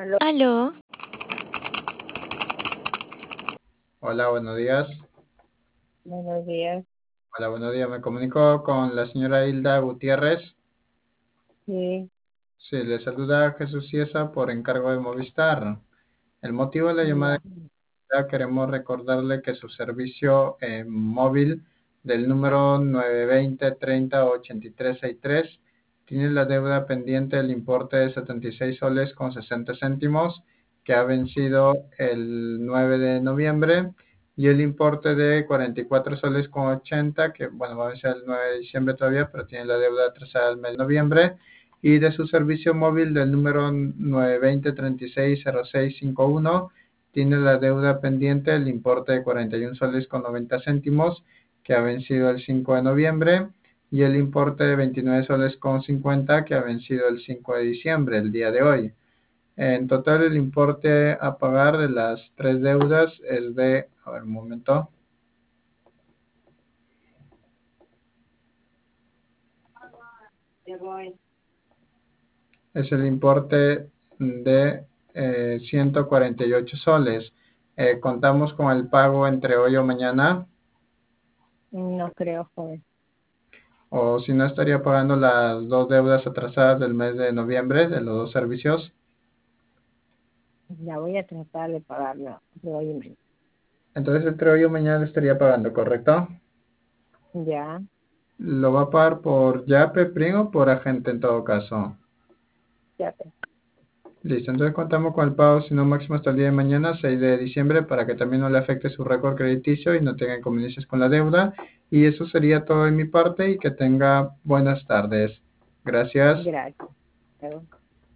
Aló, Aló, Hola, buenos días. buenos días. Hola, buenos días. Me comunico con la señora Hilda Gutiérrez. Sí, Sí, le saluda Jesús Ciesa por encargo de Movistar. El motivo de la llamada ya. es que queremos recordarle que su servicio móvil del número 920 30 83 63 tiene la deuda pendiente del importe de 76 soles con 60 céntimos que ha vencido el 9 de noviembre y el importe de 44 soles con 80 que bueno va a vencer el 9 de diciembre todavía pero tiene la deuda atrasada del mes de noviembre y de su servicio móvil del número 920 36 06 51 tiene la deuda pendiente el importe de 41 soles con 90 céntimos que ha vencido el 5 de noviembre y el importe de 29 soles con 50 que ha vencido el 5 de diciembre, el día de hoy. En total el importe a pagar de las tres deudas es de, a ver un momento, Ya voy. es el importe de 148 soles. Contamos con el pago entre hoy o mañana, No creo, joven. o si no estaría pagando las dos deudas atrasadas del mes de noviembre de los dos servicios. Ya voy a tratar de pagarlo. De hoy y mañana. Entonces entre hoy o mañana le estaría pagando, ¿correcto? Ya, ¿Lo va a pagar por Yape, PRIN o por agente en todo caso? ya te. Listo, entonces contamos con el pago, si no máximo hasta el día de mañana, 6 de diciembre, para que también no le afecte su récord crediticio y no tenga inconveniencias con la deuda. Y eso sería todo de mi parte y que tenga buenas tardes. Gracias. Gracias. Luego.